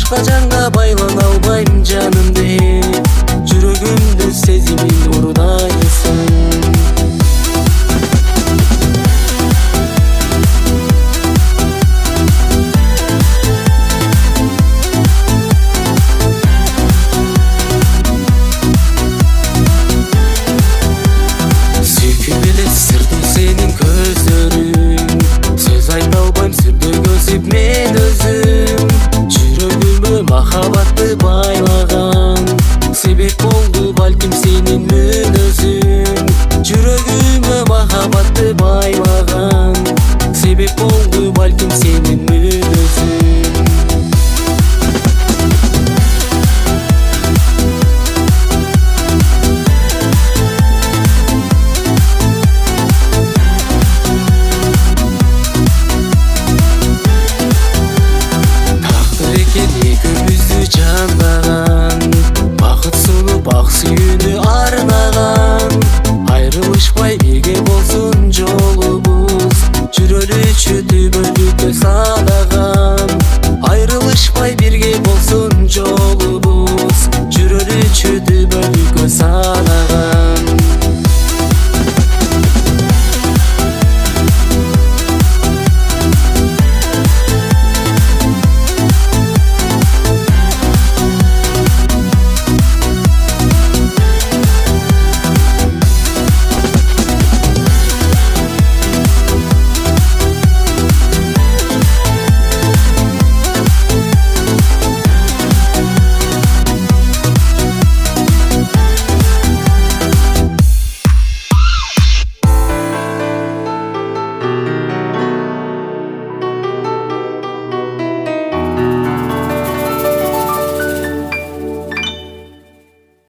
башка жанга байлана албайм жаным деп, жүрөгүмдүн сезимин орунайсың. Senin gözlerin, söz ayta albayım sirde gözüp men özüm. Жүрөгүмө махабатты байлаган себеп болду балким сенин мүнөзүң. Жүрөгүмө махабатты байлаган себеп болду балким сенин мүнөзүң. Экөөбүздү жандаган, бакыт сулуу бак сүйүүнү арнаган. Айрылышпай бирге болсун жолубуз, жүрөлүчү түбөлүккө